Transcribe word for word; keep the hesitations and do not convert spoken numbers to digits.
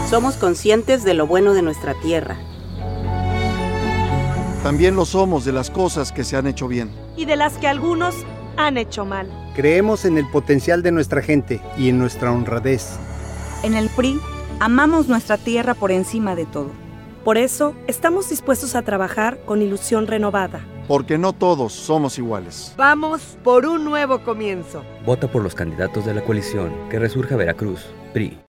Somos conscientes de lo bueno de nuestra tierra. También lo somos de las cosas que se han hecho bien. Y de las que algunos han hecho mal. Creemos en el potencial de nuestra gente y en nuestra honradez. En el P R I, amamos nuestra tierra por encima de todo. Por eso, estamos dispuestos a trabajar con ilusión renovada. Porque no todos somos iguales. Vamos por un nuevo comienzo. Vota por los candidatos de la coalición Que Resurja Veracruz, P R I.